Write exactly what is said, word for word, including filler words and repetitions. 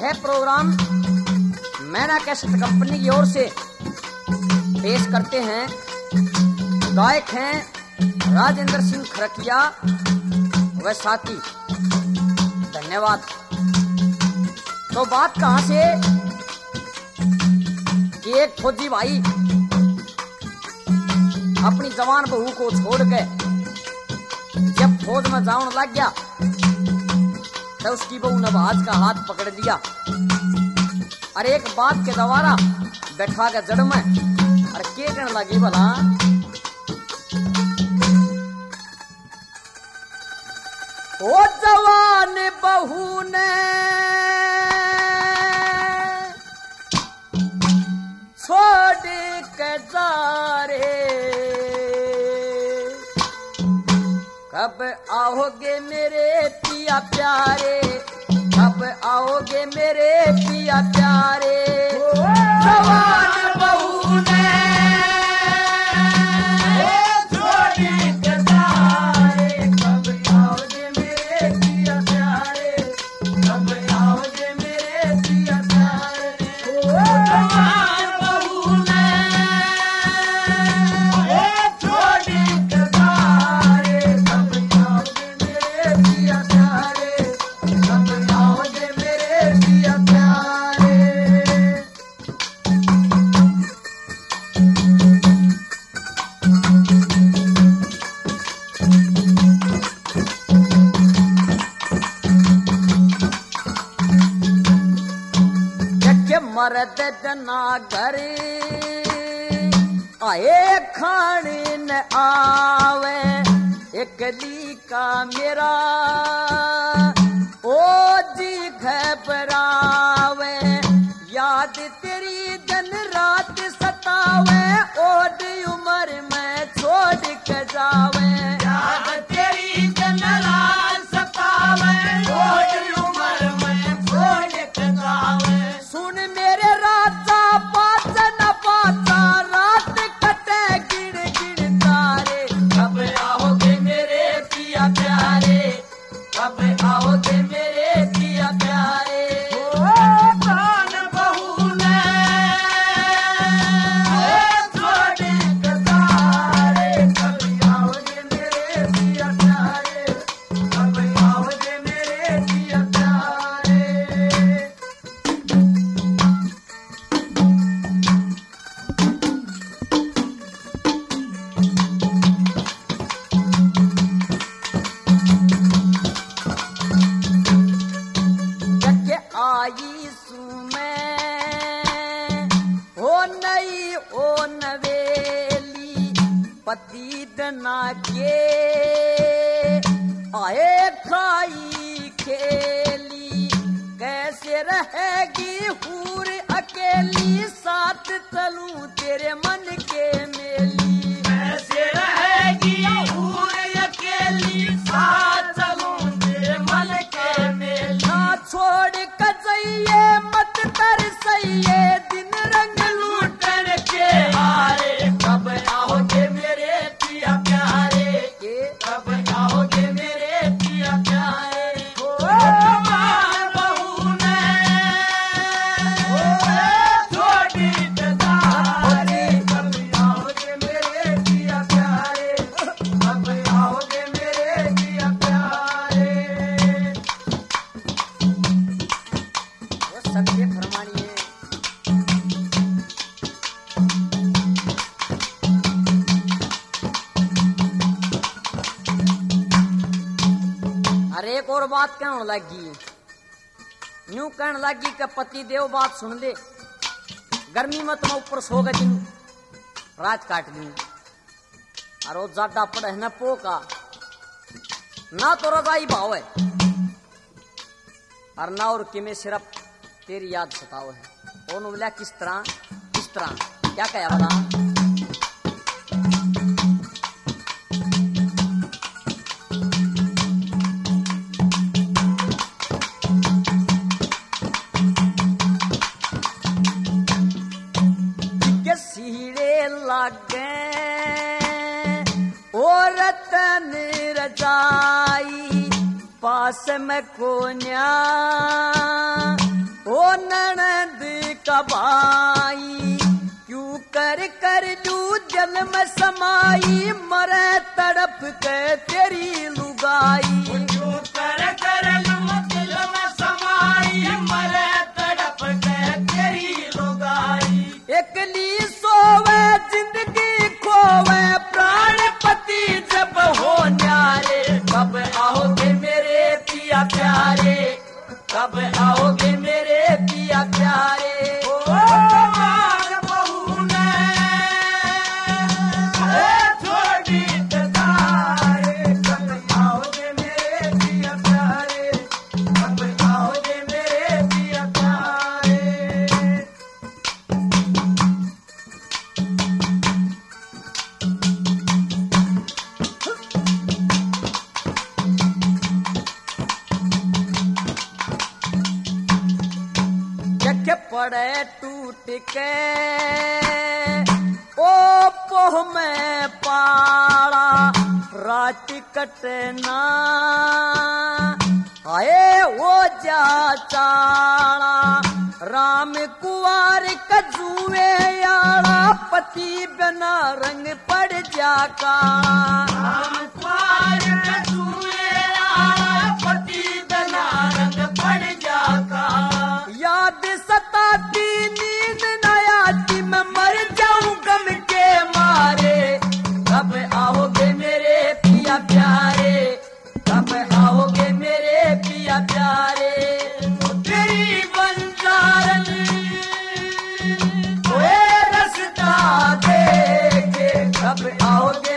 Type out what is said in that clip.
यह प्रोग्राम मैना cassette company की ओर से पेश करते हैं। गायक हैं राजेंद्र सिंह खरकिया व साथी। धन्यवाद। तो बात कहां से कि एक फौजी भाई अपनी जवान बहू को छोड़ के जब फौज में जाने लग गया तो उसकी बहू नवाज का हाथ पकड़ लिया और एक बात के द्वारा बैठा के जड़ में और के कहने लगी भला ओ जवान बहू ने छोड़ के जा रे, कब आओगे मेरे पिया प्यारे, कब आओगे मेरे पिया प्यारे। जवान बहू ने छोड़ के जा रे, कब आओगे मेरे पिया प्यारे, कब आओगे मेरे पिया प्यारे। जवान बहू ने छोड़ के जा रे, कब आओगे मेरे पिया प्यारे, कब आओगे मेरे पिया प्यारे। मरद जना घर आए खाने न आवे, एक दी का मेरा ओ जी घबरावे, याद तेरी दिन रात सतावे, ओड उम्र में छोड़ के जावे, याद तेरी दिन रात सतावे, ओड उम्र में छोड़ के जावे। सुन मेरे राजा बात न बाता, रात कटे गिन गिन तारे, कब आओगे मेरे पिया प्यारे, कब आओगे मेरे पिया प्यारे। जवान बहू ने छोड़ के जा रे, कब आओगे मेरे पिया प्यारे, कब आओगे मेरे पिया प्यारे। आई सुमे ओ नई ओ नवेली, पति दना के आए खाई खेली, कैसे रहेगी हूर अकेली, साथ चलूं तेरे मन के मेली, कैसे रहेगी हूर अकेली, साथ चलूं तेरे मन के मेली। ना छोड़ कजइए मत तरसइए, दिन रंग लूटन के आए, कब आओगे मेरे पिया प्यारे, के कब आओगे मेरे पिया प्यारे। जवान बहू ने छोड़ के जा रे, कब आओगे मेरे पिया प्यारे, कब आओगे मेरे पिया प्यारे। सत्य फरमानिए। अरे एक और बात कहने लगी, यूं कहने लगी कि पति देव बात सुन ले, गर्मी में तुम ऊपर सो गए दिन रात काट ली, और वो ज्यादा पड़े न पोका ना तो रजाई भाव है और ना और किमें सिर्फ तेरी याद सताओ है। ओन बोला किस तरह किस तरह क्या कहा बता। सीढ़े लागे ओ रतन रजाई, पास में कोन्या ओ भाई क्यों कर कर लू जल में समाई मरे तड़प के तेरी लुगाई क्यों कर कर लू दिल में समाई मरे तड़प के तेरी लुगाई एकली सोवे जिंदगी खोवे प्राणपति जब हो न्यारे कब आओगे मेरे पिया प्यारे कब आओगे मेरे पिया प्यारे पड़े टूट के ओ पोह में पाड़ा रात कटना आए वो जा चाड़ा राम कुआर कजुए याड़ा पति बिना रंग पड़ जा का राम कुआर कजुए याड़ा पति बिना रंग पड़ जा का याद सताती नींद न आती मैं मर जाऊं गम के मारे कब आओगे मेरे पिया प्यारे कब आओगे मेरे पिया प्यारे तेरी बंजारन ओए रस्ता देखे कब आओगे